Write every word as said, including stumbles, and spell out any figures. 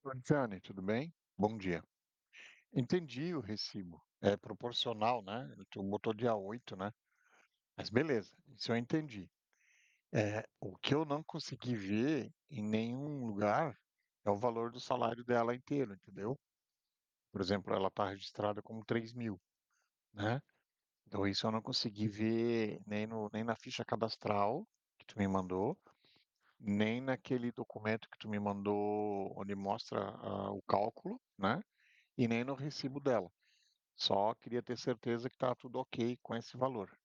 Luciane, tudo bem? Bom dia. Entendi o recibo. É proporcional, né? Tu botou dia oito, né? Mas beleza, isso eu entendi. É, o que eu não consegui ver em nenhum lugar é o valor do salário dela inteiro, entendeu? Por exemplo, ela está registrada como três mil, né? Então isso eu não consegui ver nem no, nem na ficha cadastral que tu me mandou, nem naquele documento que tu me mandou onde mostra ah, o cálculo, né? E nem no recibo dela. Só queria ter certeza que está tudo ok com esse valor.